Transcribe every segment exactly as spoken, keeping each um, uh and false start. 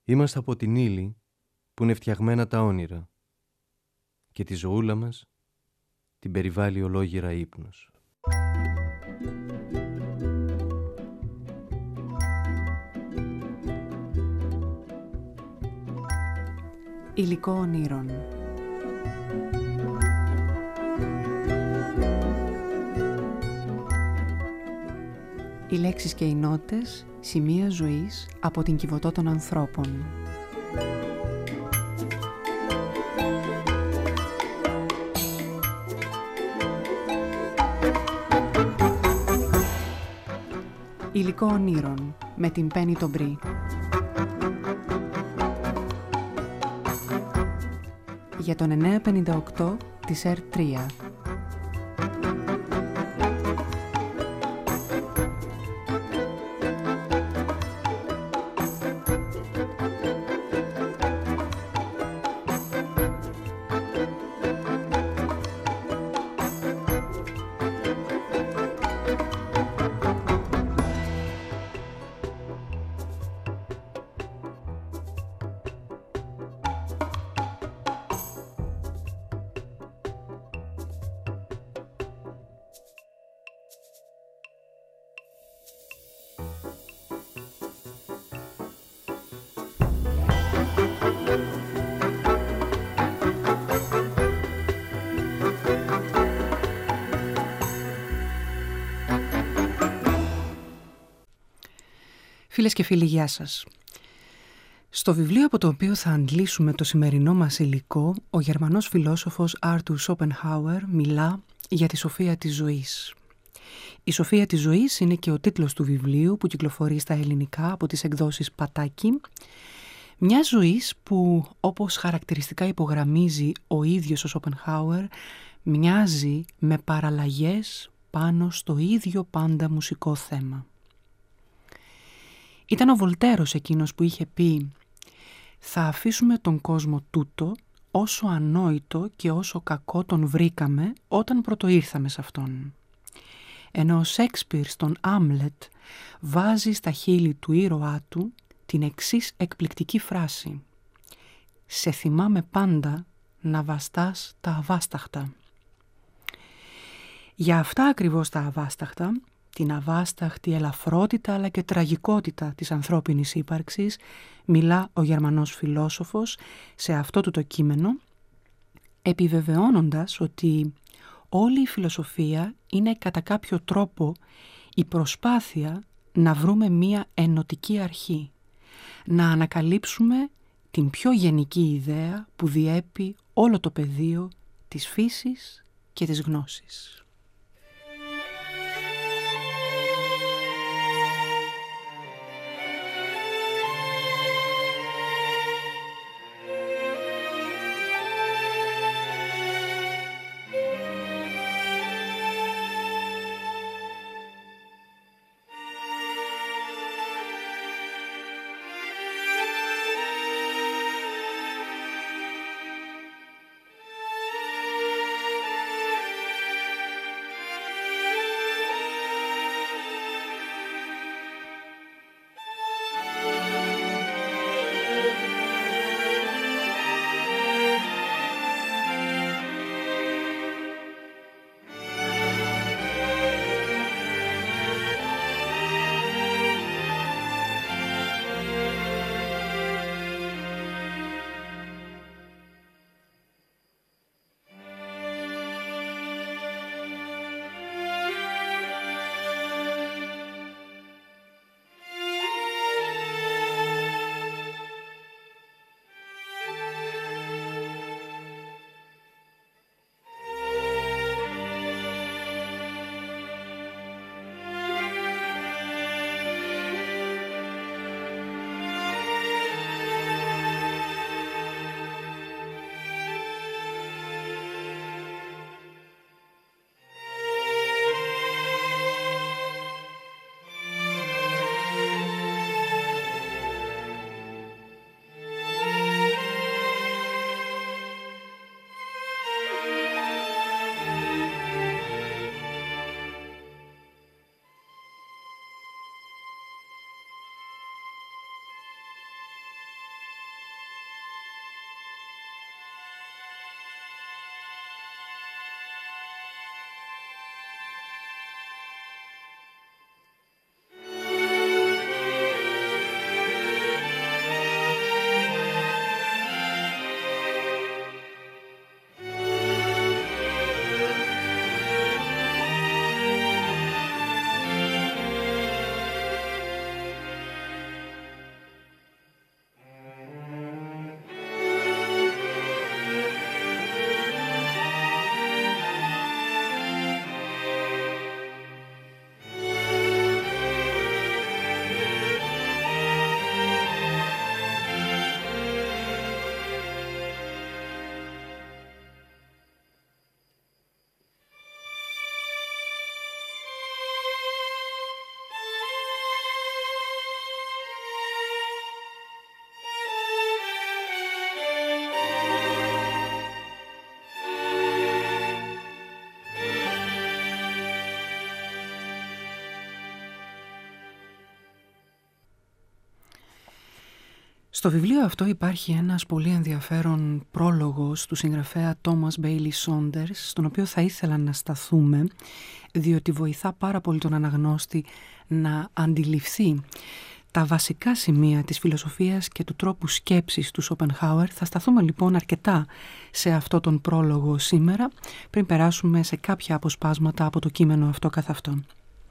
Είμαστε από την ύλη που είναι φτιαγμένα τα όνειρα και τη ζωούλα μας την περιβάλλει ολόγυρα ύπνος. Υλικό ονείρων. Οι λέξεις και οι νότες, σημεία ζωής από την Κιβωτό των ανθρώπων. Υλικό ονείρων με την Πέννη τον Μπρι. Για τον εννιακόσια πενήντα οκτώ της Ερ τρία. Φίλες και φίλοι, γεια σας. Στο βιβλίο από το οποίο θα αντλήσουμε το σημερινό μας υλικό, ο Γερμανός φιλόσοφος Άρτουρ Σόπενχάουερ μιλά για τη σοφία της ζωής. Η σοφία της ζωής είναι και ο τίτλος του βιβλίου που κυκλοφορεί στα ελληνικά από τις εκδόσεις Πατάκη. Μια ζωής που, όπως χαρακτηριστικά υπογραμμίζει ο ίδιος ο Σόπενχάουερ, μοιάζει με παραλλαγές πάνω στο ίδιο πάντα μουσικό θέμα. Ήταν ο Βολτέρος εκείνος που είχε πει «Θα αφήσουμε τον κόσμο τούτο όσο ανόητο και όσο κακό τον βρήκαμε όταν πρωτοήρθαμε σε αυτόν». Ενώ ο Σέξπιρ στον Άμλετ βάζει στα χείλη του ήρωά του την εξής εκπληκτική φράση «Σε θυμάμαι πάντα να βαστάς τα αβάσταχτα». Για αυτά ακριβώς τα αβάσταχτα, την αβάσταχτη ελαφρότητα αλλά και τραγικότητα της ανθρώπινης ύπαρξης, μιλά ο Γερμανός φιλόσοφος σε αυτό του το κείμενο, επιβεβαιώνοντας ότι όλη η φιλοσοφία είναι κατά κάποιο τρόπο η προσπάθεια να βρούμε μία ενωτική αρχή, να ανακαλύψουμε την πιο γενική ιδέα που διέπει όλο το πεδίο της φύσης και της γνώσης. Στο βιβλίο αυτό υπάρχει ένας πολύ ενδιαφέρον πρόλογος του συγγραφέα Thomas Bailey Saunders, στον οποίο θα ήθελα να σταθούμε, διότι βοηθά πάρα πολύ τον αναγνώστη να αντιληφθεί τα βασικά σημεία της φιλοσοφίας και του τρόπου σκέψης του Σόπενχάουερ. Θα σταθούμε λοιπόν αρκετά σε αυτό τον πρόλογο σήμερα, πριν περάσουμε σε κάποια αποσπάσματα από το κείμενο αυτό καθ' αυτόν.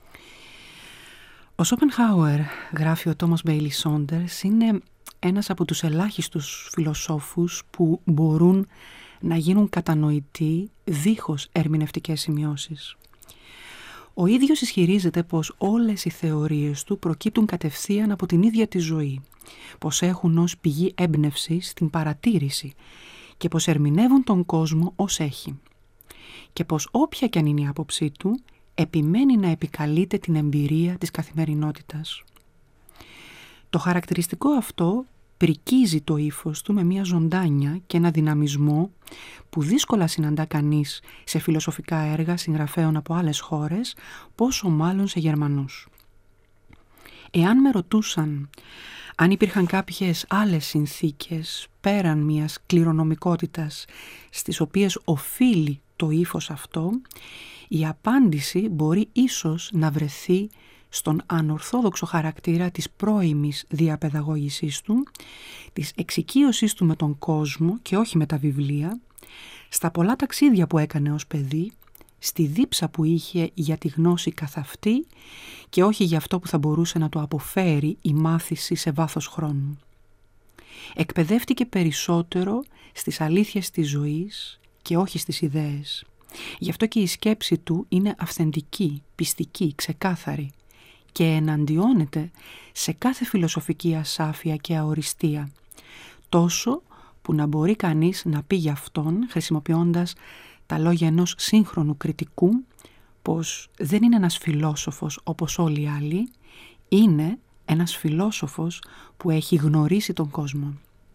Ο Σόπενχάουερ, γράφει ο Thomas Bailey Saunders, είναι ένας από τους ελάχιστους φιλοσόφους που μπορούν να γίνουν κατανοητοί δίχως ερμηνευτικές σημειώσεις. Ο ίδιος ισχυρίζεται πως όλες οι θεωρίες του προκύπτουν κατευθείαν από την ίδια τη ζωή, πως έχουν ως πηγή έμπνευσης την παρατήρηση και πως ερμηνεύουν τον κόσμο ως έχει και πως όποια κι αν είναι η άποψή του, επιμένει να επικαλείται την εμπειρία της καθημερινότητας. Το χαρακτηριστικό αυτό πρικίζει το ύφος του με μια ζωντάνια και ένα δυναμισμό που δύσκολα συναντά κανείς σε φιλοσοφικά έργα συγγραφέων από άλλες χώρες, πόσο μάλλον σε Γερμανούς. Εάν με ρωτούσαν αν υπήρχαν κάποιες άλλες συνθήκες πέραν μιας κληρονομικότητας στις οποίες οφείλει το ύφος αυτό, η απάντηση μπορεί ίσως να βρεθεί στον ανορθόδοξο χαρακτήρα της πρώιμης διαπαιδαγώγησής του, της εξοικείωσής του με τον κόσμο και όχι με τα βιβλία, στα πολλά ταξίδια που έκανε ως παιδί, στη δίψα που είχε για τη γνώση καθ' αυτή και όχι για αυτό που θα μπορούσε να το αποφέρει η μάθηση σε βάθος χρόνου. Εκπαιδεύτηκε περισσότερο στις αλήθειες της ζωής και όχι στις ιδέες. Γι' αυτό και η σκέψη του είναι αυθεντική, πιστική, ξεκάθαρη και εναντιώνεται σε κάθε φιλοσοφική ασάφεια και αοριστία, τόσο που να μπορεί κανείς να πει για αυτόν, χρησιμοποιώντας τα λόγια ενός σύγχρονου κριτικού, πως δεν είναι ένας φιλόσοφος όπως όλοι οι άλλοι, είναι ένας φιλόσοφος που έχει γνωρίσει τον κόσμο.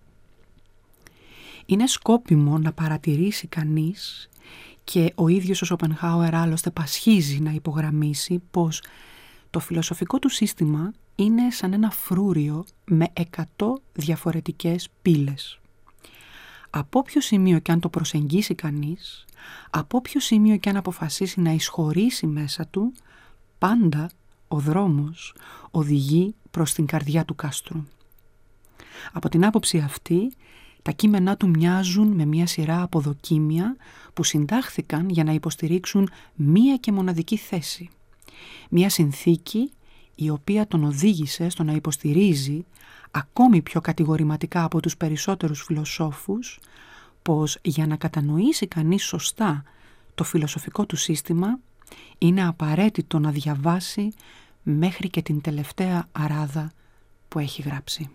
Είναι σκόπιμο να παρατηρήσει κανείς, και ο ίδιος ο Σόπενχάουερ άλλωστε πασχίζει να υπογραμμίσει, πως το φιλοσοφικό του σύστημα είναι σαν ένα φρούριο με εκατό διαφορετικές πύλες. Από ποιο σημείο και αν το προσεγγίσει κανείς, από ποιο σημείο και αν αποφασίσει να εισχωρήσει μέσα του, πάντα ο δρόμος οδηγεί προς την καρδιά του κάστρου. Από την άποψη αυτή, τα κείμενά του μοιάζουν με μια σειρά από δοκίμια που συντάχθηκαν για να υποστηρίξουν μία και μοναδική θέση. Μια συνθήκη η οποία τον οδήγησε στο να υποστηρίζει ακόμη πιο κατηγορηματικά από τους περισσότερους φιλοσόφους πως για να κατανοήσει κανείς σωστά το φιλοσοφικό του σύστημα είναι απαραίτητο να διαβάσει μέχρι και την τελευταία αράδα που έχει γράψει.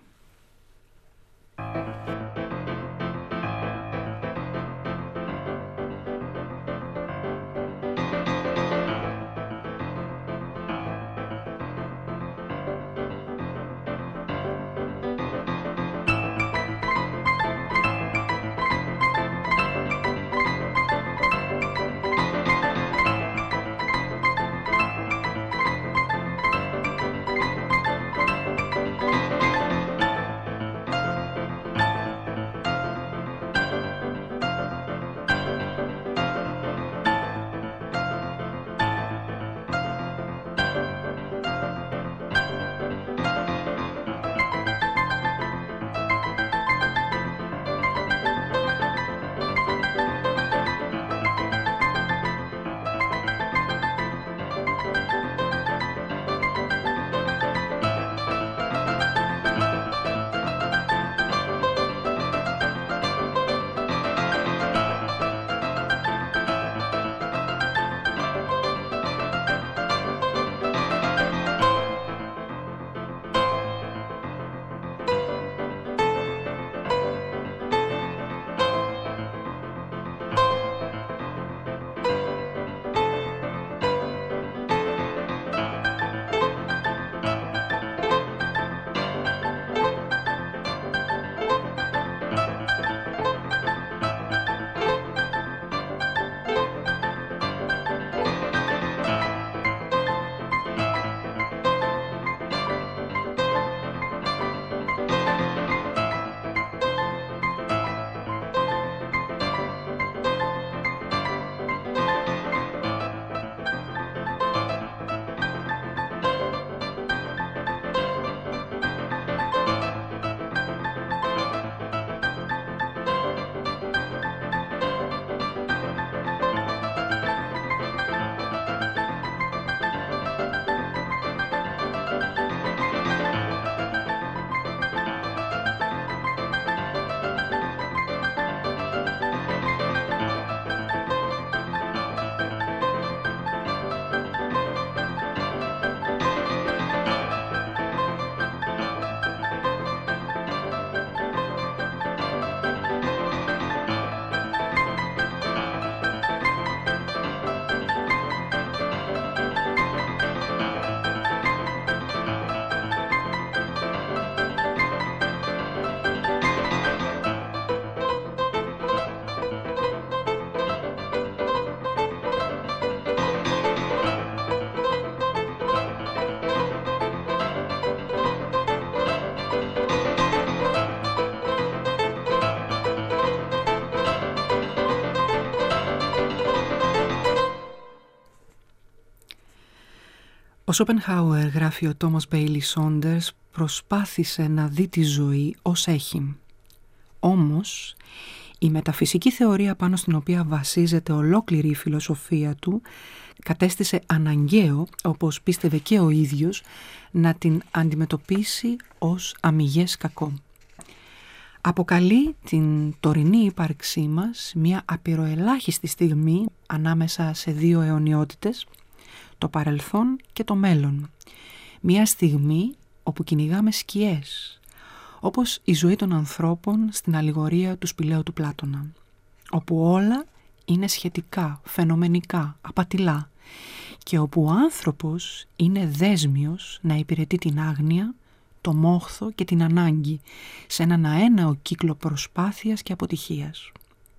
Ο Σόπενχάουερ, γράφει ο Τόμας Μπέιλι Σόντερς, προσπάθησε να δει τη ζωή ως έχει. Όμως, η μεταφυσική θεωρία πάνω στην οποία βασίζεται ολόκληρη η φιλοσοφία του κατέστησε αναγκαίο, όπως πίστευε και ο ίδιος, να την αντιμετωπίσει ως αμιγές κακό. Αποκαλεί την τωρινή ύπαρξή μας μια απειροελάχιστη στιγμή ανάμεσα σε δύο αιωνιότητες, το παρελθόν και το μέλλον. Μια στιγμή όπου κυνηγάμε σκιές, όπως η ζωή των ανθρώπων στην αλληγορία του σπηλαίου του Πλάτωνα, όπου όλα είναι σχετικά, φαινομενικά, απατηλά και όπου ο άνθρωπος είναι δέσμιος να υπηρετεί την άγνοια, το μόχθο και την ανάγκη σε έναν αέναο κύκλο προσπάθειας και αποτυχίας.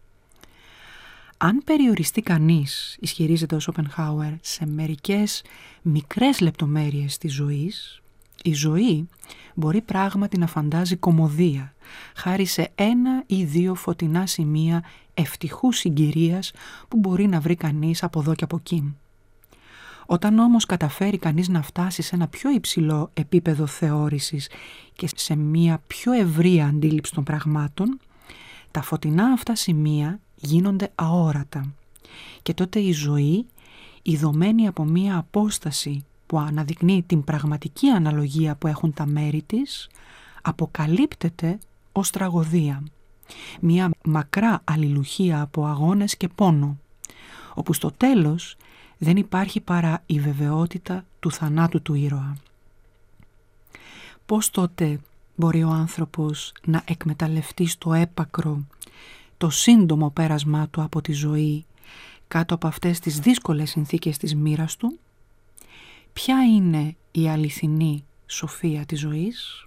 Αν περιοριστεί κανείς, ισχυρίζεται ο Σόπενχάουερ, σε μερικές μικρές λεπτομέρειες της ζωής, η ζωή μπορεί πράγματι να φαντάζει κωμωδία, χάρη σε ένα ή δύο φωτεινά σημεία ευτυχούς συγκυρίας που μπορεί να βρει κανείς από εδώ και από εκεί. Όταν όμως καταφέρει κανείς να φτάσει σε ένα πιο υψηλό επίπεδο θεώρησης και σε μια πιο ευρεία αντίληψη των πραγμάτων, τα φωτεινά αυτά σημεία γίνονται αόρατα και τότε η ζωή, ειδωμένη από μια απόσταση που αναδεικνύει την πραγματική αναλογία που έχουν τα μέρη της, αποκαλύπτεται ως τραγωδία. Μια μακρά αλληλουχία από αγώνες και πόνο, όπου στο τέλος δεν υπάρχει παρά η βεβαιότητα του θανάτου του ήρωα. Πώς τότε μπορεί ο άνθρωπος να εκμεταλλευτεί στο έπακρο το σύντομο πέρασμά του από τη ζωή κάτω από αυτές τις δύσκολες συνθήκες της μοίρας του? Ποια είναι η αληθινή σοφία της ζωής?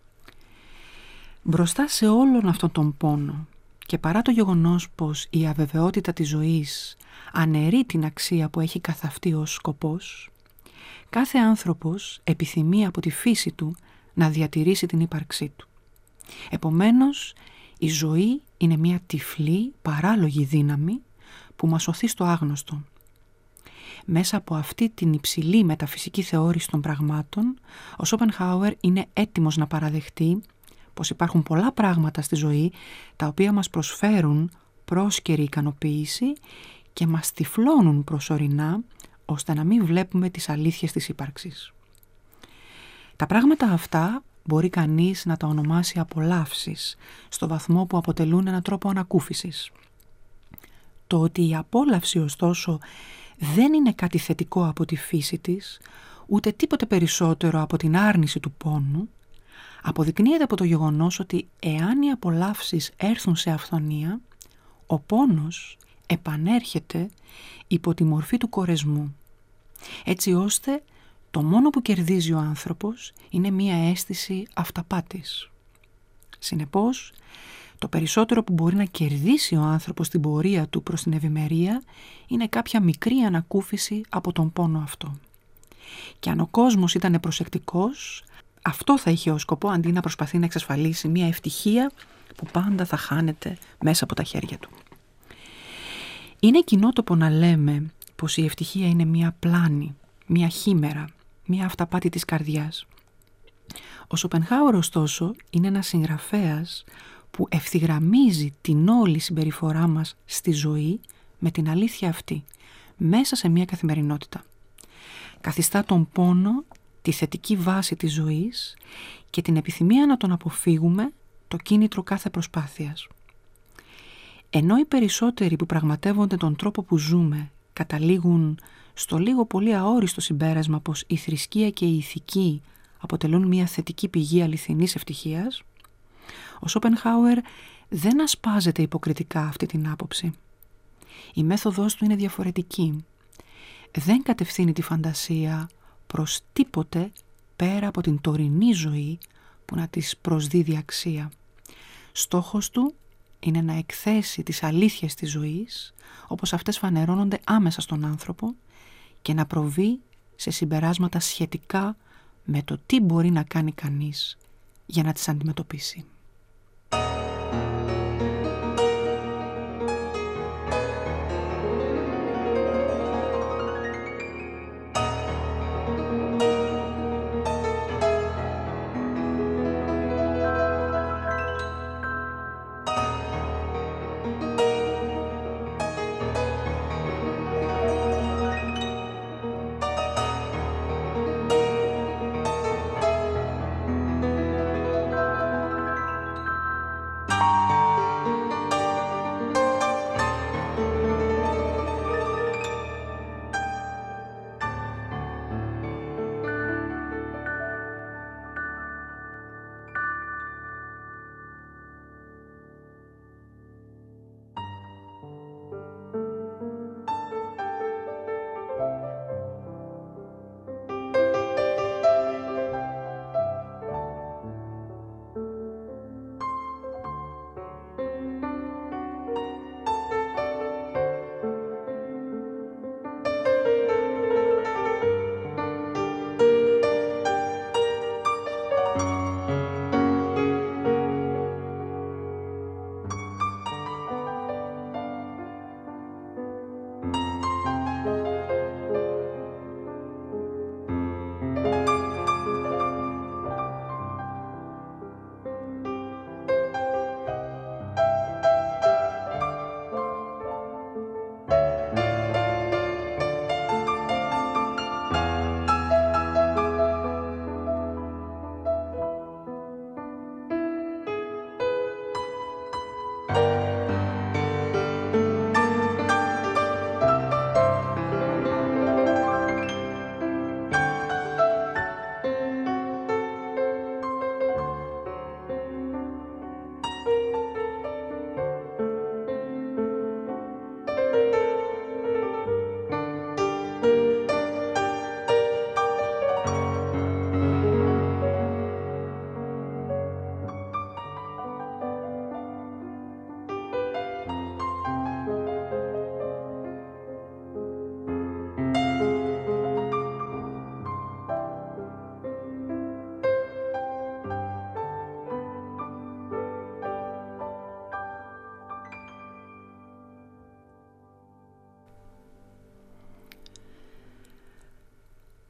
Μπροστά σε όλον αυτόν τον πόνο και παρά το γεγονός πως η αβεβαιότητα της ζωής αναιρεί την αξία που έχει καθ' αυτή ως σκοπός, κάθε άνθρωπος επιθυμεί από τη φύση του να διατηρήσει την ύπαρξή του. Επομένως, η ζωή είναι μια τυφλή, παράλογη δύναμη που μας οθεί στο άγνωστο. Μέσα από αυτή την υψηλή μεταφυσική θεώρηση των πραγμάτων, ο Σόπενχάουερ είναι έτοιμος να παραδεχτεί πως υπάρχουν πολλά πράγματα στη ζωή τα οποία μας προσφέρουν πρόσκαιρη ικανοποίηση και μας τυφλώνουν προσωρινά ώστε να μην βλέπουμε τις αλήθειες της ύπαρξης. Τα πράγματα αυτά μπορεί κανείς να τα ονομάσει απολαύσεις, στο βαθμό που αποτελούν έναν τρόπο ανακούφισης. Το ότι η απόλαυση ωστόσο δεν είναι κάτι θετικό από τη φύση της, ούτε τίποτε περισσότερο από την άρνηση του πόνου, αποδεικνύεται από το γεγονός ότι εάν οι απολαύσεις έρθουν σε αυθονία, ο πόνος επανέρχεται υπό τη μορφή του κορεσμού, έτσι ώστε το μόνο που κερδίζει ο άνθρωπος είναι μία αίσθηση αυταπάτης. Συνεπώς, το περισσότερο που μπορεί να κερδίσει ο άνθρωπος στην πορεία του προς την ευημερία είναι κάποια μικρή ανακούφιση από τον πόνο αυτό. Και αν ο κόσμος ήταν προσεκτικός, αυτό θα είχε ως σκοπό αντί να προσπαθεί να εξασφαλίσει μία ευτυχία που πάντα θα χάνεται μέσα από τα χέρια του. Είναι κοινότοπο να λέμε πως η ευτυχία είναι μία πλάνη, μία χήμερα, μία αυταπάτη της καρδιάς. Ο Σόπενχάουερ ωστόσο είναι ένας συγγραφέας που ευθυγραμμίζει την όλη συμπεριφορά μας στη ζωή με την αλήθεια αυτή, μέσα σε μία καθημερινότητα. Καθιστά τον πόνο τη θετική βάση της ζωής και την επιθυμία να τον αποφύγουμε το κίνητρο κάθε προσπάθειας. Ενώ οι περισσότεροι που πραγματεύονται τον τρόπο που ζούμε καταλήγουν στο λίγο πολύ αόριστο συμπέρασμα πως η θρησκεία και η ηθική αποτελούν μια θετική πηγή αληθινής ευτυχίας, ο Σόπενχάουερ δεν ασπάζεται υποκριτικά αυτή την άποψη. Η μέθοδός του είναι διαφορετική. Δεν κατευθύνει τη φαντασία προς τίποτε πέρα από την τωρινή ζωή που να της προσδίδει αξία. Στόχος του είναι να εκθέσει τις αλήθειες της ζωής όπως αυτές φανερώνονται άμεσα στον άνθρωπο και να προβεί σε συμπεράσματα σχετικά με το τι μπορεί να κάνει κανείς για να τις αντιμετωπίσει.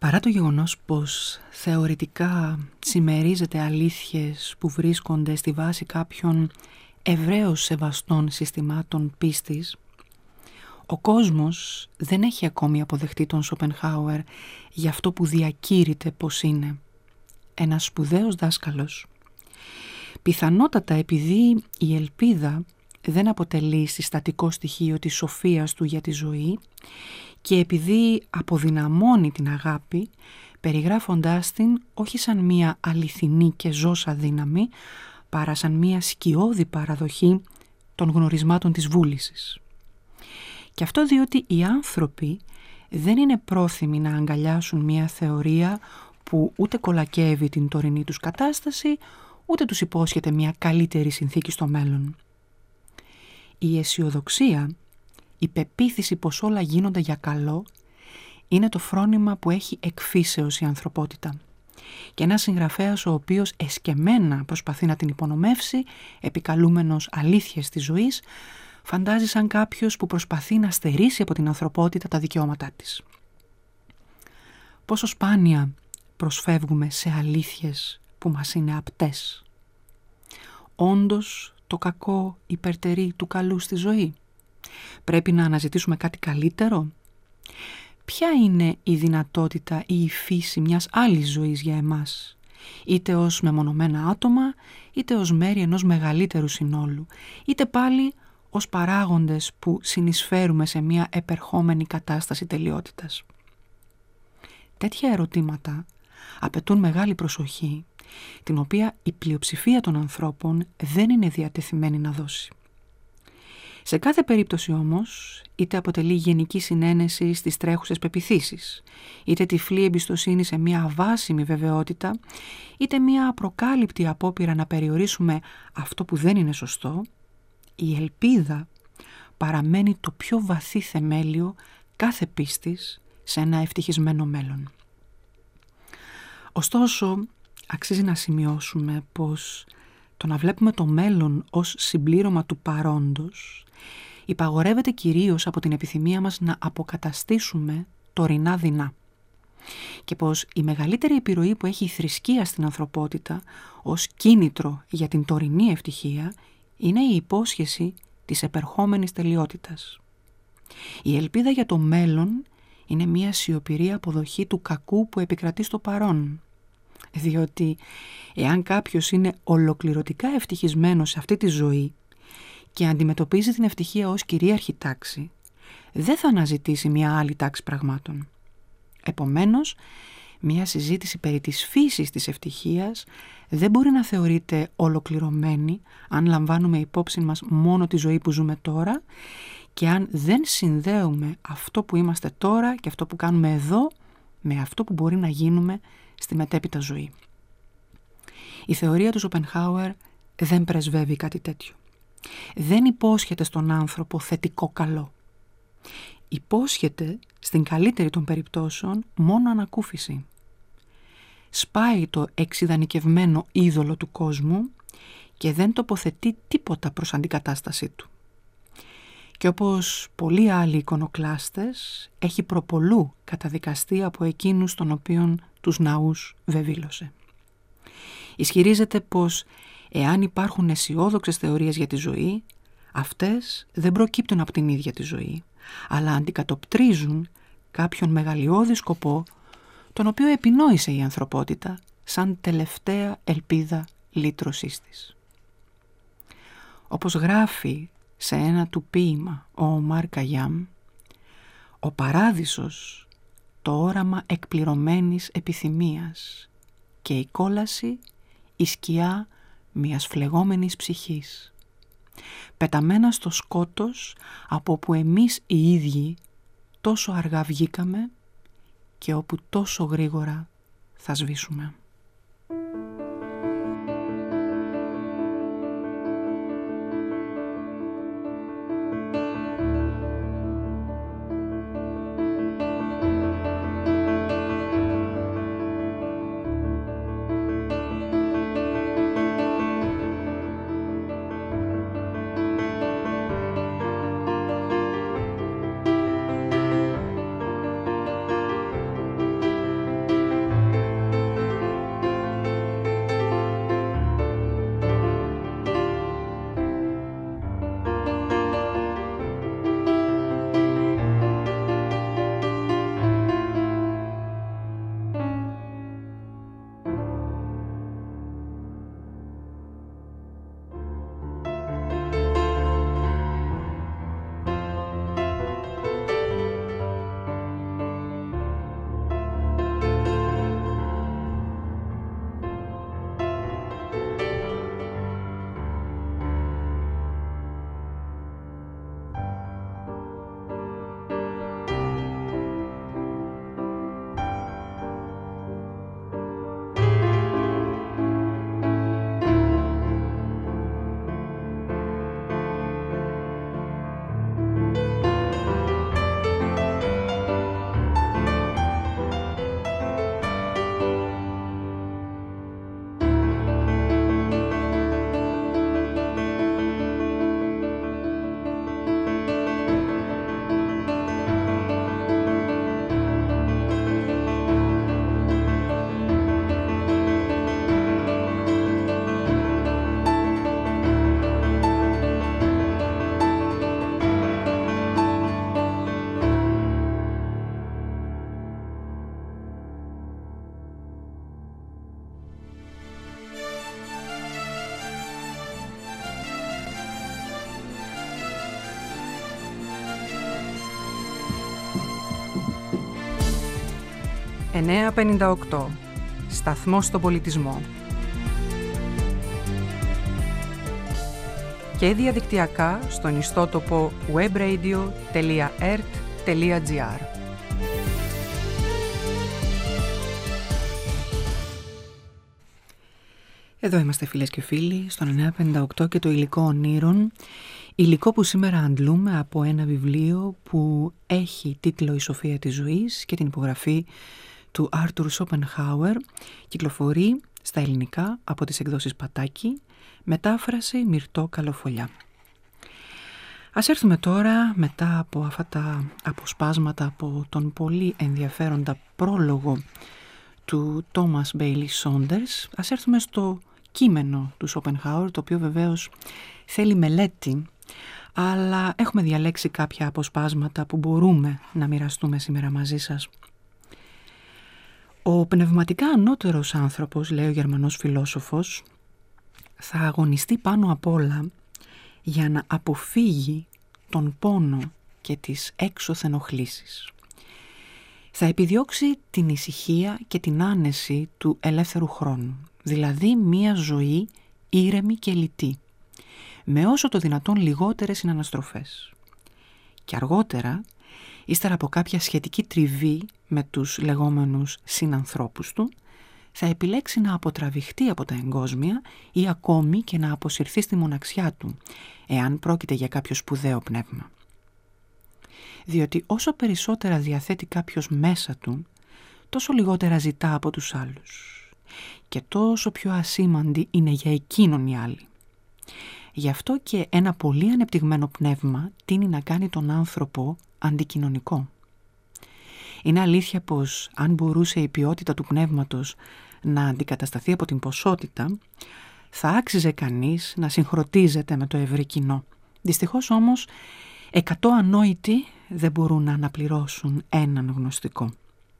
Παρά το γεγονός πως θεωρητικά συμμερίζεται αλήθειες που βρίσκονται στη βάση κάποιων ευρέως σεβαστών συστημάτων πίστης, ο κόσμος δεν έχει ακόμη αποδεχτεί τον Σοπενχάουερ για αυτό που διακήρυται πως είναι, ένας σπουδαίος δάσκαλος. Πιθανότατα επειδή η ελπίδα δεν αποτελεί συστατικό στοιχείο της σοφίας του για τη ζωή και επειδή αποδυναμώνει την αγάπη, περιγράφοντάς την όχι σαν μία αληθινή και ζώσα δύναμη, παρά σαν μία σκιώδη παραδοχή των γνωρισμάτων της βούλησης. Και αυτό διότι οι άνθρωποι δεν είναι πρόθυμοι να αγκαλιάσουν μία θεωρία που ούτε κολακεύει την τωρινή τους κατάσταση, ούτε τους υπόσχεται μία καλύτερη συνθήκη στο μέλλον. Η αισιοδοξία, η πεποίθηση πως όλα γίνονται για καλό, είναι το φρόνημα που έχει εκφύσεως η ανθρωπότητα. Και ένας συγγραφέας ο οποίος εσκεμμένα προσπαθεί να την υπονομεύσει, επικαλούμενος αλήθειες της ζωής, φαντάζει σαν κάποιος που προσπαθεί να στερήσει από την ανθρωπότητα τα δικαιώματά της. Πόσο σπάνια προσφεύγουμε σε αλήθειες που μας είναι απτές. Όντως το κακό υπερτερεί του καλού στη ζωή. Πρέπει να αναζητήσουμε κάτι καλύτερο. Ποια είναι η δυνατότητα ή η φύση μιας άλλης ζωής για εμάς, είτε ως μεμονωμένα άτομα, είτε ως μέρη ενός μεγαλύτερου συνόλου, είτε πάλι ως παράγοντες που συνεισφέρουμε σε μια επερχόμενη κατάσταση τελειότητας. Τέτοια ερωτήματα απαιτούν μεγάλη προσοχή, την οποία η πλειοψηφία των ανθρώπων δεν είναι διατεθειμένη να δώσει. Σε κάθε περίπτωση όμως, είτε αποτελεί γενική συνένεση στις τρέχουσες πεποιθήσεις, είτε τυφλή εμπιστοσύνη σε μια αβάσιμη βεβαιότητα, είτε μια απροκάλυπτη απόπειρα να περιορίσουμε αυτό που δεν είναι σωστό, η ελπίδα παραμένει το πιο βαθύ θεμέλιο κάθε πίστης σε ένα ευτυχισμένο μέλλον. Ωστόσο, αξίζει να σημειώσουμε πως το να βλέπουμε το μέλλον ως συμπλήρωμα του παρόντος υπαγορεύεται κυρίως από την επιθυμία μας να αποκαταστήσουμε τωρινά δεινά και πως η μεγαλύτερη επιρροή που έχει η θρησκεία στην ανθρωπότητα ως κίνητρο για την τωρινή ευτυχία είναι η υπόσχεση της επερχόμενης τελειότητας. Η ελπίδα για το μέλλον είναι μια σιωπηρή αποδοχή του κακού που επικρατεί στο παρόν, διότι εάν κάποιος είναι ολοκληρωτικά ευτυχισμένος σε αυτή τη ζωή και αντιμετωπίζει την ευτυχία ως κυρίαρχη τάξη, δεν θα αναζητήσει μια άλλη τάξη πραγμάτων. Επομένως, μια συζήτηση περί της φύσης της ευτυχίας δεν μπορεί να θεωρείται ολοκληρωμένη αν λαμβάνουμε υπόψη μας μόνο τη ζωή που ζούμε τώρα και αν δεν συνδέουμε αυτό που είμαστε τώρα και αυτό που κάνουμε εδώ με αυτό που μπορεί να γίνουμε στη μετέπειτα ζωή. Η θεωρία του Σοπενχάουερ δεν πρεσβεύει κάτι τέτοιο. Δεν υπόσχεται στον άνθρωπο θετικό καλό. Υπόσχεται, στην καλύτερη των περιπτώσεων, μόνο ανακούφιση. Σπάει το εξειδανικευμένο είδωλο του κόσμου και δεν τοποθετεί τίποτα προς αντικατάστασή του. Και όπως πολλοί άλλοι εικονοκλάστες, έχει προπολού καταδικαστεί από εκείνους των οποίων τους ναούς βεβήλωσε. Ισχυρίζεται πως εάν υπάρχουν αισιόδοξες θεωρίες για τη ζωή, αυτές δεν προκύπτουν από την ίδια τη ζωή, αλλά αντικατοπτρίζουν κάποιον μεγαλειώδη σκοπό, τον οποίο επινόησε η ανθρωπότητα σαν τελευταία ελπίδα λύτρωσής της. Όπως γράφει σε ένα του ποίημα ο Ομάρ Καγιάμ, ο παράδεισος, το όραμα εκπληρωμένης επιθυμίας και η κόλαση, η σκιά μιας φλεγόμενης ψυχής, πεταμένα στο σκότος από όπου εμείς οι ίδιοι τόσο αργά βγήκαμε και όπου τόσο γρήγορα θα σβήσουμε. εννιακόσια πενήντα οκτώ. Σταθμός στον πολιτισμό. Και διαδικτυακά στον ιστότοπο webradio τελεία ert τελεία gr. Εδώ είμαστε φίλες και φίλοι, στον εννιακόσια πενήντα οκτώ και το υλικό ονείρων. Υλικό που σήμερα αντλούμε από ένα βιβλίο που έχει τίτλο «Η Σοφία της Ζωής» και την υπογραφή του Άρτουρ Σόπενχάουερ. Κυκλοφορεί στα ελληνικά από τις εκδόσεις Πατάκη, μετάφραση Μυρτώ Καλοφολιά. Ας έρθουμε τώρα, μετά από αυτά τα αποσπάσματα από τον πολύ ενδιαφέροντα πρόλογο του Τόμας Μπέιλι Σόντερς, ας έρθουμε στο κείμενο του Σόπενχάουερ, το οποίο βεβαίως θέλει μελέτη, αλλά έχουμε διαλέξει κάποια αποσπάσματα που μπορούμε να μοιραστούμε σήμερα μαζί σας. Ο πνευματικά ανώτερος άνθρωπος, λέει ο Γερμανός φιλόσοφος, θα αγωνιστεί πάνω απ' όλα για να αποφύγει τον πόνο και τις έξωθεν οχλήσεις. Θα επιδιώξει την ησυχία και την άνεση του ελεύθερου χρόνου, δηλαδή μία ζωή ήρεμη και λιτή, με όσο το δυνατόν λιγότερες συναναστροφές. Και αργότερα, ύστερα από κάποια σχετική τριβή με τους λεγόμενους συνανθρώπους του, θα επιλέξει να αποτραβηχτεί από τα εγκόσμια ή ακόμη και να αποσυρθεί στη μοναξιά του, εάν πρόκειται για κάποιο σπουδαίο πνεύμα. Διότι όσο περισσότερα διαθέτει κάποιος μέσα του, τόσο λιγότερα ζητά από τους άλλους και τόσο πιο ασήμαντη είναι για εκείνον οι άλλοι. Γι' αυτό και ένα πολύ ανεπτυγμένο πνεύμα τείνει να κάνει τον άνθρωπο αντικοινωνικό. Είναι αλήθεια πως αν μπορούσε η ποιότητα του πνεύματος να αντικατασταθεί από την ποσότητα, θα άξιζε κανείς να συγχρονίζεται με το ευρύ κοινό. Δυστυχώς όμως, εκατό ανόητοι δεν μπορούν να αναπληρώσουν έναν γνωστικό.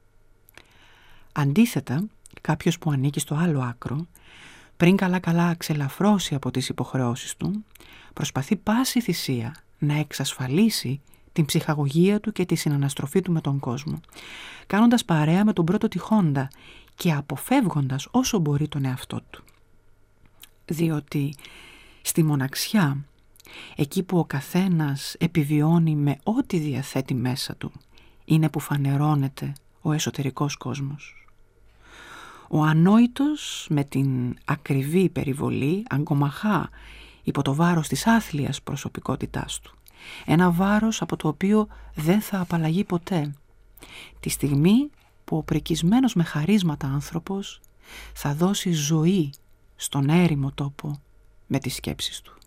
Αντίθετα, κάποιος που ανήκει στο άλλο άκρο, πριν καλά-καλά ξελαφρώσει από τις υποχρεώσεις του, προσπαθεί πάση θυσία να εξασφαλίσει την ψυχαγωγία του και τη συναναστροφή του με τον κόσμο, κάνοντας παρέα με τον πρώτο τυχόντα και αποφεύγοντας όσο μπορεί τον εαυτό του. Διότι στη μοναξιά, εκεί που ο καθένας επιβιώνει με ό,τι διαθέτει μέσα του, είναι που φανερώνεται ο εσωτερικός κόσμος. Ο ανόητος με την ακριβή περιβολή αγκομαχά υπό το βάρος της άθλιας προσωπικότητάς του. Ένα βάρος από το οποίο δεν θα απαλλαγεί ποτέ. Τη στιγμή που ο πρικισμένος με χαρίσματα άνθρωπος θα δώσει ζωή στον έρημο τόπο με τις σκέψεις του.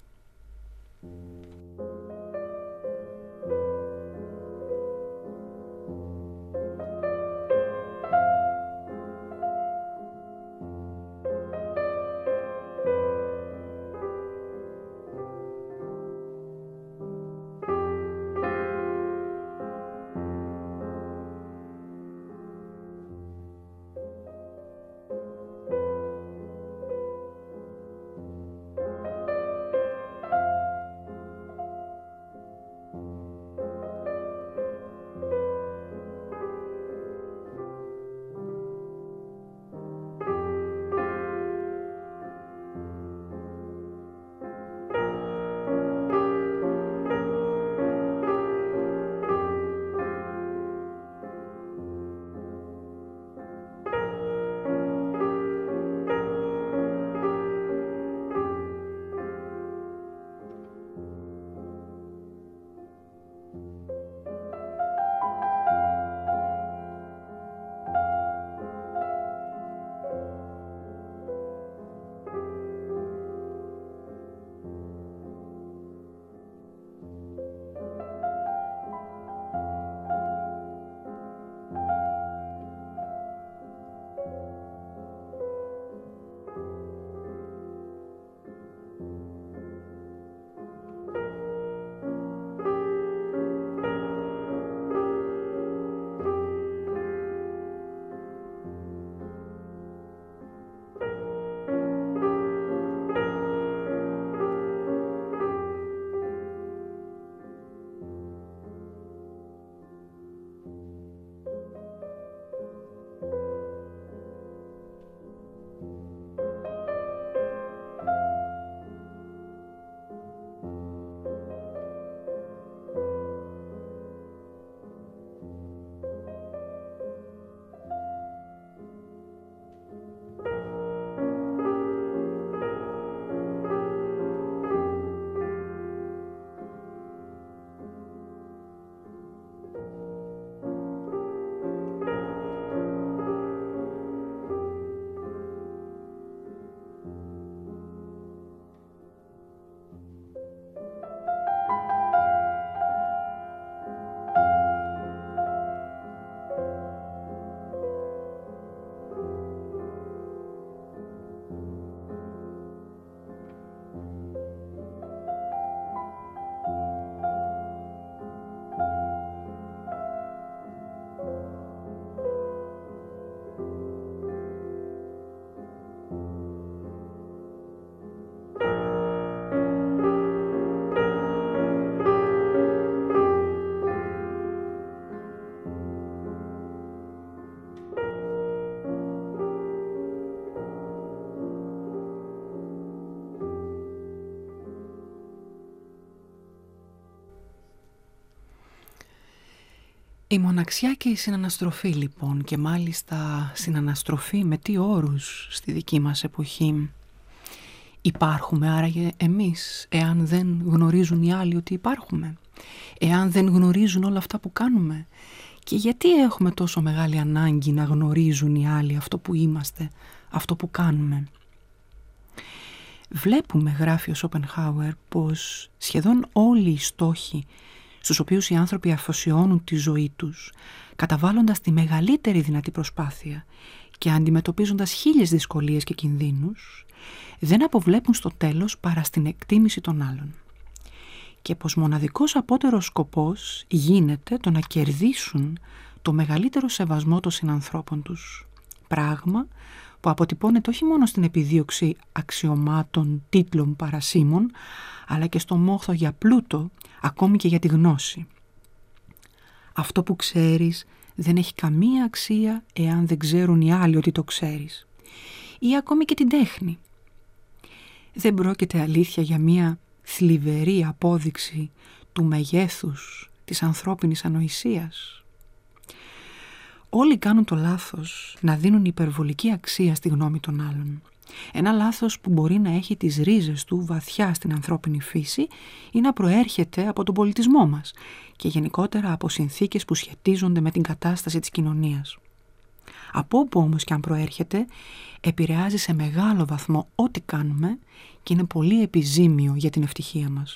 Η μοναξιά και η συναναστροφή λοιπόν, και μάλιστα συναναστροφή με τι όρους στη δική μας εποχή. Υπάρχουμε άραγε εμείς, εάν δεν γνωρίζουν οι άλλοι ότι υπάρχουμε, εάν δεν γνωρίζουν όλα αυτά που κάνουμε? Και γιατί έχουμε τόσο μεγάλη ανάγκη να γνωρίζουν οι άλλοι αυτό που είμαστε, αυτό που κάνουμε? Βλέπουμε, γράφει ο Σόπενχάουερ, πως σχεδόν όλοι οι στόχοι στους οποίους οι άνθρωποι αφοσιώνουν τη ζωή τους, καταβάλλοντας τη μεγαλύτερη δυνατή προσπάθεια και αντιμετωπίζοντας χίλιες δυσκολίες και κινδύνους, δεν αποβλέπουν στο τέλος παρά στην εκτίμηση των άλλων. Και πως μοναδικός απότερος σκοπός γίνεται το να κερδίσουν το μεγαλύτερο σεβασμό των συνανθρώπων τους. Πράγμα που αποτυπώνεται όχι μόνο στην επιδίωξη αξιωμάτων, τίτλων, παρασήμων, αλλά και στο μόχθο για πλούτο, ακόμη και για τη γνώση. Αυτό που ξέρεις δεν έχει καμία αξία εάν δεν ξέρουν οι άλλοι ότι το ξέρεις. Ή ακόμη και την τέχνη. Δεν πρόκειται αλήθεια για μία θλιβερή απόδειξη του μεγέθους της ανθρώπινης ανοησίας? Όλοι κάνουν το λάθος να δίνουν υπερβολική αξία στη γνώμη των άλλων. Ένα λάθος που μπορεί να έχει τις ρίζες του βαθιά στην ανθρώπινη φύση ή να προέρχεται από τον πολιτισμό μας και γενικότερα από συνθήκες που σχετίζονται με την κατάσταση της κοινωνίας. Από όπου όμως και αν προέρχεται, επηρεάζει σε μεγάλο βαθμό ό,τι κάνουμε και είναι πολύ επιζήμιο για την ευτυχία μας.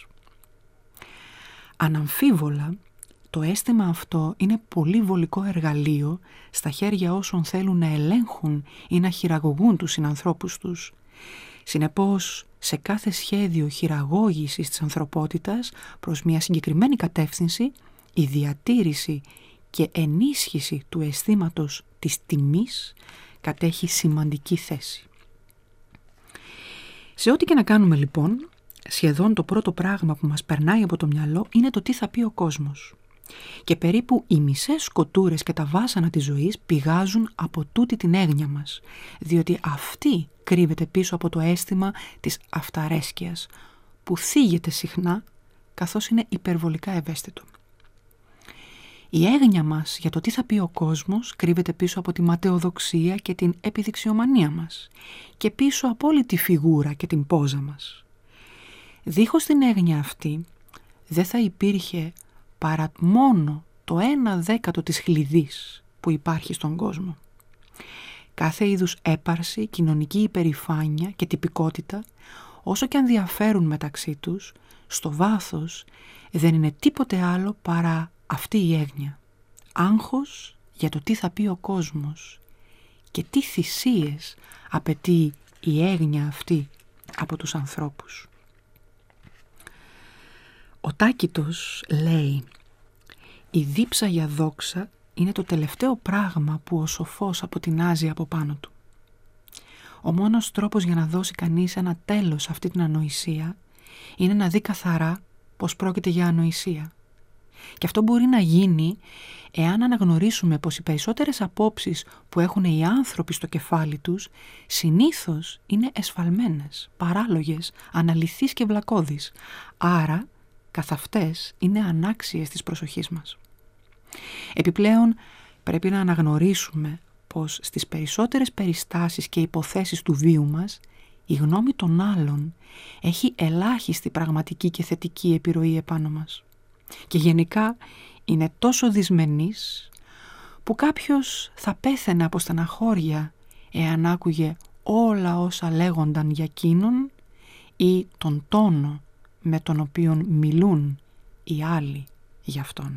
Αναμφίβολα, το αίσθημα αυτό είναι πολύ βολικό εργαλείο στα χέρια όσων θέλουν να ελέγχουν ή να χειραγωγούν τους συνανθρώπους τους. Συνεπώς, σε κάθε σχέδιο χειραγώγησης της ανθρωπότητας προς μια συγκεκριμένη κατεύθυνση, η διατήρηση και ενίσχυση του αισθήματος της τιμής κατέχει σημαντική θέση. Σε ό,τι και να κάνουμε λοιπόν, σχεδόν το πρώτο πράγμα που μας περνάει από το μυαλό είναι το τι θα πει ο κόσμος. Και περίπου οι μισές σκοτούρες και τα βάσανα της ζωής πηγάζουν από τούτη την έγνοια μας, διότι αυτή κρύβεται πίσω από το αίσθημα της αυταρέσκειας, που θίγεται συχνά καθώς είναι υπερβολικά ευαίσθητο. Η έγνοια μας για το τι θα πει ο κόσμος κρύβεται πίσω από τη ματαιοδοξία και την επιδειξιομανία μας και πίσω από όλη τη φιγούρα και την πόζα μας. Δίχως την έγνοια αυτή δεν θα υπήρχε παρά μόνο το ένα δέκατο της χλειδής που υπάρχει στον κόσμο. Κάθε είδους έπαρση, κοινωνική υπερηφάνεια και τυπικότητα, όσο και αν διαφέρουν μεταξύ τους, στο βάθος δεν είναι τίποτε άλλο παρά αυτή η έγνοια. Άγχος για το τι θα πει ο κόσμος και τι θυσίες απαιτεί η έγνοια αυτή από τους ανθρώπους. Ο Τάκητος λέει: «Η δίψα για δόξα είναι το τελευταίο πράγμα που ο σοφός αποτινάζει από πάνω του. Ο μόνος τρόπος για να δώσει κανείς ένα τέλος σε αυτή την ανοησία είναι να δει καθαρά πως πρόκειται για ανοησία. Και αυτό μπορεί να γίνει εάν αναγνωρίσουμε πως οι περισσότερες απόψεις που έχουν οι άνθρωποι στο κεφάλι τους συνήθως είναι εσφαλμένες, παράλογες, αναλυθείς και βλακώδεις. Άρα, καθ' αυτές είναι ανάξιες της προσοχής μας. Επιπλέον, πρέπει να αναγνωρίσουμε πως στις περισσότερες περιστάσεις και υποθέσεις του βίου μας, η γνώμη των άλλων έχει ελάχιστη πραγματική και θετική επιρροή επάνω μας. Και γενικά είναι τόσο δυσμενής που κάποιος θα πέθαινε από στεναχώρια εάν άκουγε όλα όσα λέγονταν για εκείνον ή τον τόνο με τον οποίο μιλούν οι άλλοι για αυτόν.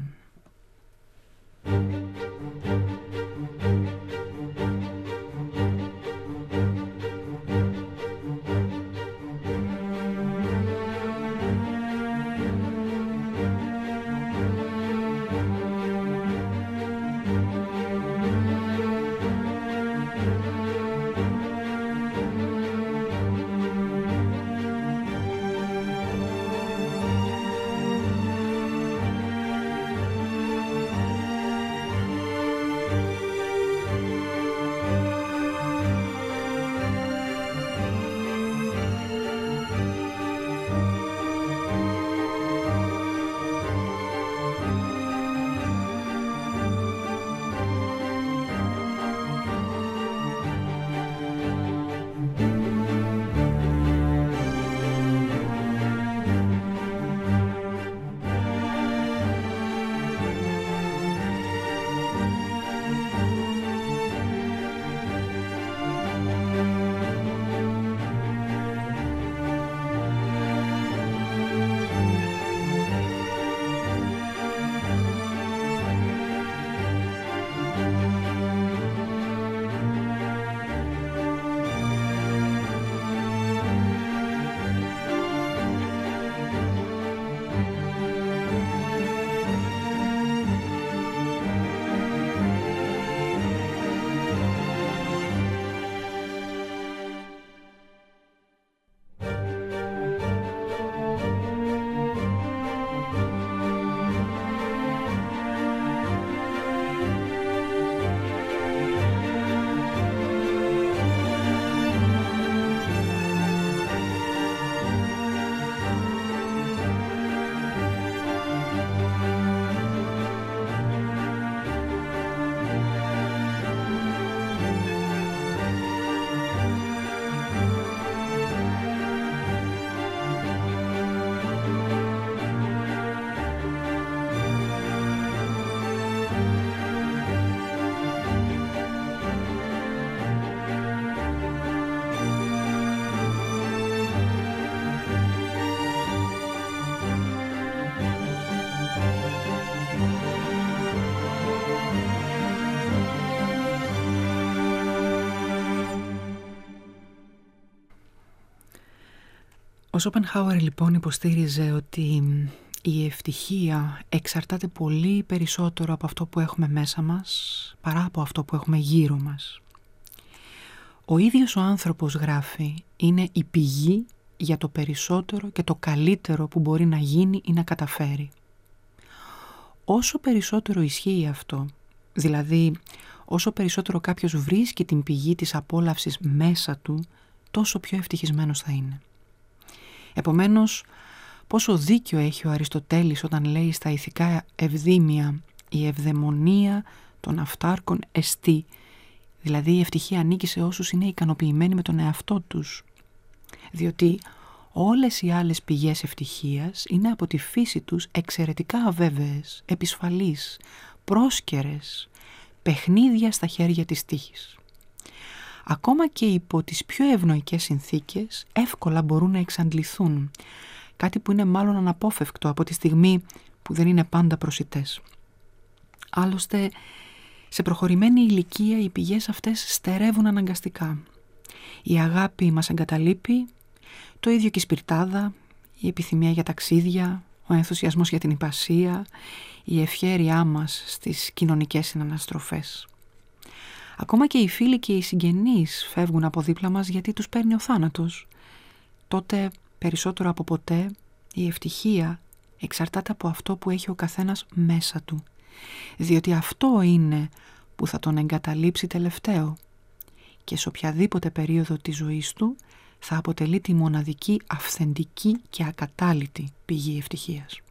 Ο Σόπενχάουερ λοιπόν υποστήριζε ότι η ευτυχία εξαρτάται πολύ περισσότερο από αυτό που έχουμε μέσα μας παρά από αυτό που έχουμε γύρω μας. Ο ίδιος ο άνθρωπος, γράφει, είναι η πηγή για το περισσότερο και το καλύτερο που μπορεί να γίνει ή να καταφέρει. Όσο περισσότερο ισχύει αυτό, δηλαδή όσο περισσότερο κάποιος βρίσκει την πηγή της απόλαυσης μέσα του, τόσο πιο ευτυχισμένος θα είναι. Επομένως, πόσο δίκιο έχει ο Αριστοτέλης όταν λέει στα ηθικά ευδήμια «η ευδαιμονία των αυτάρκων εστί», δηλαδή η ευτυχία ανήκει σε όσους είναι ικανοποιημένοι με τον εαυτό τους, διότι όλες οι άλλες πηγές ευτυχίας είναι από τη φύση τους εξαιρετικά αβέβαιες, επισφαλείς, πρόσκαιρες, παιχνίδια στα χέρια της τύχης. Ακόμα και υπό τις πιο ευνοϊκές συνθήκες εύκολα μπορούν να εξαντληθούν, κάτι που είναι μάλλον αναπόφευκτο από τη στιγμή που δεν είναι πάντα προσιτές. Άλλωστε, σε προχωρημένη ηλικία οι πηγές αυτές στερεύουν αναγκαστικά. Η αγάπη μας εγκαταλείπει, το ίδιο και η σπιρτάδα, η επιθυμία για ταξίδια, ο ενθουσιασμός για την υπασία, η ευχέρειά μας στις κοινωνικές συναναστροφές. Ακόμα και οι φίλοι και οι συγγενείς φεύγουν από δίπλα μας γιατί τους παίρνει ο θάνατος. Τότε, περισσότερο από ποτέ, η ευτυχία εξαρτάται από αυτό που έχει ο καθένας μέσα του, διότι αυτό είναι που θα τον εγκαταλείψει τελευταίο και σε οποιαδήποτε περίοδο της ζωής του θα αποτελεί τη μοναδική, αυθεντική και ακατάλητη πηγή ευτυχίας.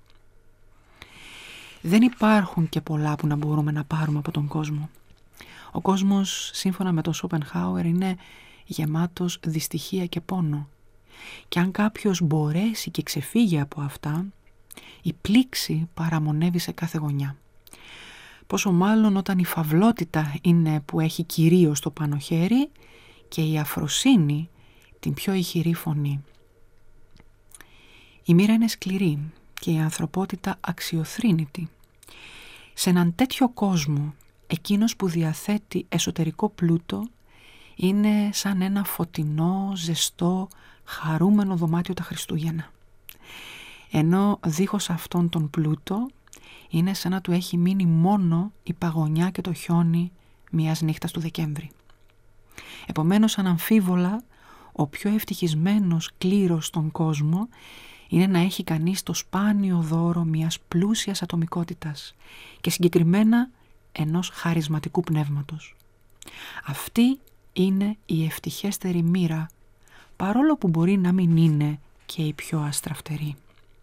Δεν υπάρχουν και πολλά που να μπορούμε να πάρουμε από τον κόσμο. Ο κόσμος, σύμφωνα με τον Σόπενχάουερ, είναι γεμάτος δυστυχία και πόνο. Και αν κάποιος μπορέσει και ξεφύγει από αυτά, η πλήξη παραμονεύει σε κάθε γωνιά. Πόσο μάλλον όταν η φαυλότητα είναι που έχει κυρίως το πάνω χέρι και η αφροσύνη την πιο ηχηρή φωνή. Η μοίρα είναι σκληρή και η ανθρωπότητα αξιοθρήνητη. Σε έναν τέτοιο κόσμο, εκείνος που διαθέτει εσωτερικό πλούτο είναι σαν ένα φωτεινό, ζεστό, χαρούμενο δωμάτιο τα Χριστούγεννα. Ενώ δίχως αυτόν τον πλούτο είναι σαν να του έχει μείνει μόνο η παγωνιά και το χιόνι μιας νύχτας του Δεκέμβρη. Επομένως, αναμφίβολα, ο πιο ευτυχισμένος κλήρος στον κόσμο είναι να έχει κανείς το σπάνιο δώρο μιας πλούσιας ατομικότητας και συγκεκριμένα ενός χαρισματικού πνεύματος. Αυτή είναι η ευτυχέστερη μοίρα, παρόλο που μπορεί να μην είναι και η πιο αστραφτερή.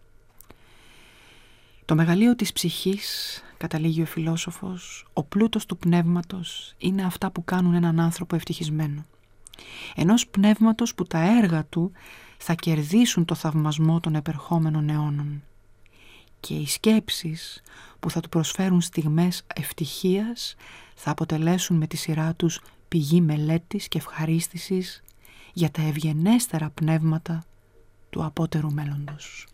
Το μεγαλείο της ψυχής, καταλήγει ο φιλόσοφος, ο πλούτος του πνεύματος είναι αυτά που κάνουν έναν άνθρωπο ευτυχισμένο. Ενός πνεύματος που τα έργα του θα κερδίσουν το θαυμασμό των επερχόμενων αιώνων. Και οι σκέψεις που θα του προσφέρουν στιγμές ευτυχίας θα αποτελέσουν με τη σειρά τους πηγή μελέτης και ευχαρίστησης για τα ευγενέστερα πνεύματα του απότερου μέλλοντος.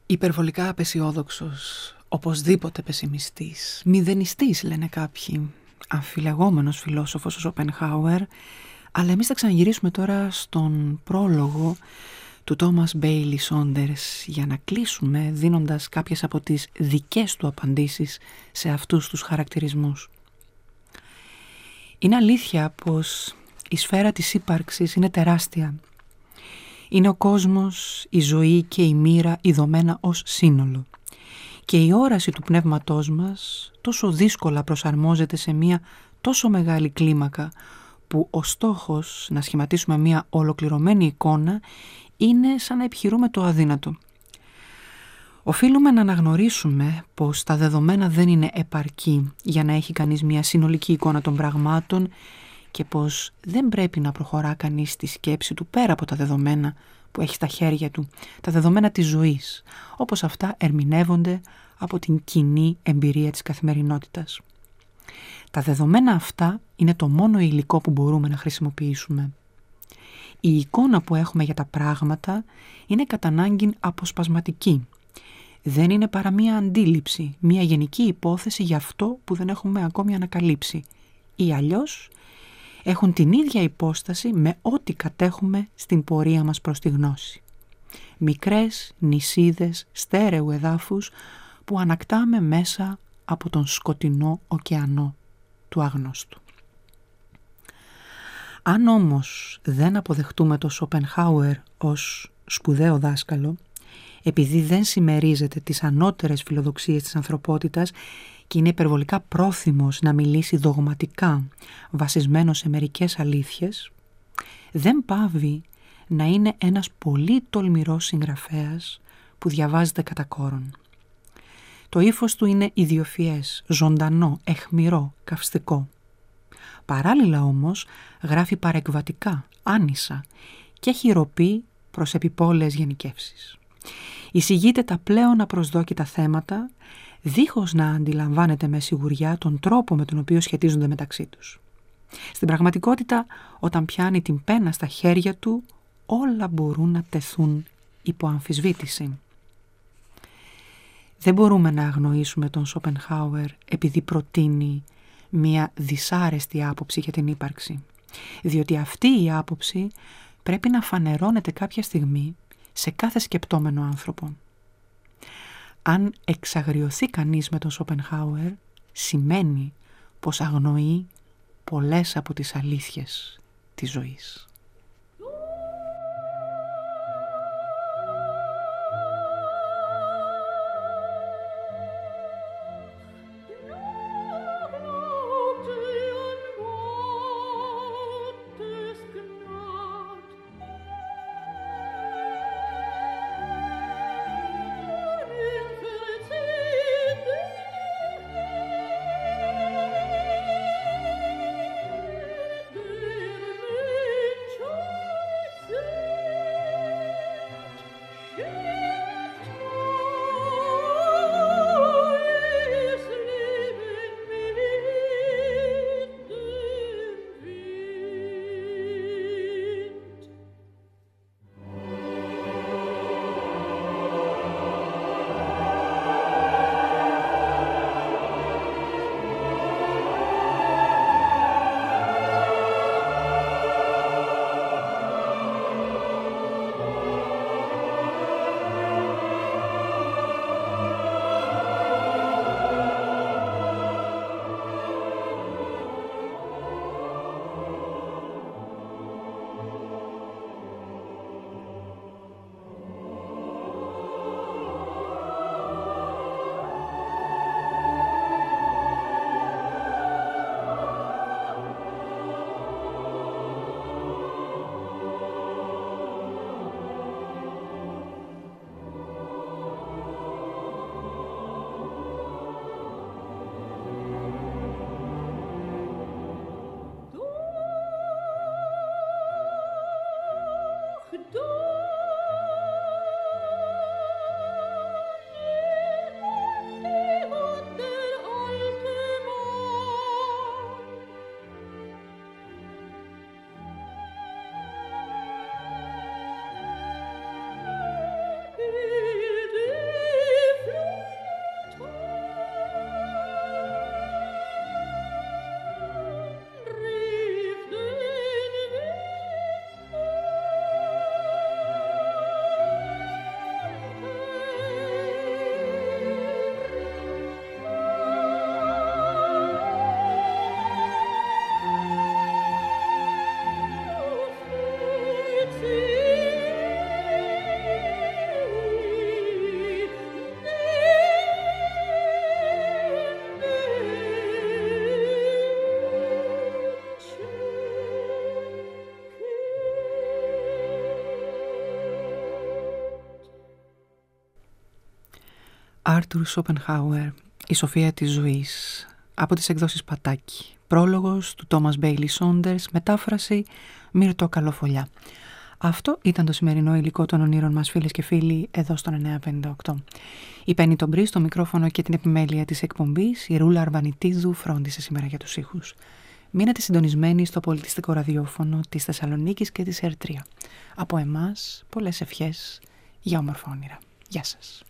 Υπερβολικά απεσιόδοξος, οπωσδήποτε πεσημιστής, μηδενιστής λένε κάποιοι, αμφιλεγόμενος φιλόσοφος ο Σοπενχάουερ, αλλά εμείς θα ξαναγυρίσουμε τώρα στον πρόλογο του Τόμας Μπέιλι Σόντερς για να κλείσουμε δίνοντας κάποιες από τις δικές του απαντήσεις σε αυτούς τους χαρακτηρισμούς. Είναι αλήθεια πως η σφαίρα της ύπαρξης είναι τεράστια. Είναι ο κόσμος, η ζωή και η μοίρα ειδωμένα ως σύνολο. Και η όραση του πνεύματός μας τόσο δύσκολα προσαρμόζεται σε μια τόσο μεγάλη κλίμακα που ο στόχος να σχηματίσουμε μια ολοκληρωμένη εικόνα είναι σαν να επιχειρούμε το αδύνατο. Οφείλουμε να αναγνωρίσουμε πως τα δεδομένα δεν είναι επαρκή για να έχει κανείς μια συνολική εικόνα των πραγμάτων και πως δεν πρέπει να προχωρά κανείς στη σκέψη του πέρα από τα δεδομένα που έχει στα χέρια του, τα δεδομένα της ζωής, όπως αυτά ερμηνεύονται από την κοινή εμπειρία της καθημερινότητας. Τα δεδομένα αυτά είναι το μόνο υλικό που μπορούμε να χρησιμοποιήσουμε. Η εικόνα που έχουμε για τα πράγματα είναι κατά ανάγκη αποσπασματική. Δεν είναι παρά μία αντίληψη, μία γενική υπόθεση για αυτό που δεν έχουμε ακόμη ανακαλύψει. Ή αλλιώς έχουν την ίδια υπόσταση με ό,τι κατέχουμε στην πορεία μας προς τη γνώση. Μικρές νησίδες στέρεου εδάφους που ανακτάμε μέσα από τον σκοτεινό ωκεανό του αγνώστου. Αν όμως δεν αποδεχτούμε το Σοπενχάουερ ως σπουδαίο δάσκαλο, επειδή δεν συμμερίζεται τις ανώτερες φιλοδοξίες της ανθρωπότητας και είναι υπερβολικά πρόθυμος να μιλήσει δογματικά, βασισμένο σε μερικές αλήθειες, δεν πάβει να είναι ένας πολύ τολμηρός συγγραφέας που διαβάζεται κατά κόρον. Το ύφος του είναι ιδιοφυές, ζωντανό, αιχμηρό, καυστικό. Παράλληλα όμως γράφει παρεκβατικά, άνισα και έχει ροπή προς επιπόλαιες γενικεύσεις. Εισηγείται τα πλέον απροσδόκητα θέματα, δίχως να αντιλαμβάνεται με σιγουριά τον τρόπο με τον οποίο σχετίζονται μεταξύ τους. Στην πραγματικότητα, όταν πιάνει την πένα στα χέρια του, όλα μπορούν να τεθούν υπό αμφισβήτηση. Δεν μπορούμε να αγνοήσουμε τον Σοπενχάουερ επειδή προτείνει μια δυσάρεστη άποψη για την ύπαρξη, διότι αυτή η άποψη πρέπει να φανερώνεται κάποια στιγμή σε κάθε σκεπτόμενο άνθρωπο. Αν εξαγριωθεί κανείς με τον Σοπενχάουερ, σημαίνει πως αγνοεί πολλές από τις αλήθειες της ζωής. Άρτουρ Σόπενχάουερ, «Η Σοφία της Ζωής», από τις εκδόσεις Πατάκη. Πρόλογος του Τόμας Μπέιλι Σόντερς, μετάφραση Μύρτο Καλοφολιά. Αυτό ήταν το σημερινό υλικό των ονείρων μας, φίλες και φίλοι, εδώ στον εννιά πενήντα οκτώ. Η Πέννη τον Μπρι στο μικρόφωνο και την επιμέλεια της εκπομπής, η Ρούλα Αρβανιτίδου φρόντισε σήμερα για τους ήχους. Μείνετε συντονισμένοι στο πολιτιστικό ραδιόφωνο της Θεσσαλονίκης και της Ερτρία. Από εμάς, πολλές ευχές για όμορφα όνειρα. Γεια σας.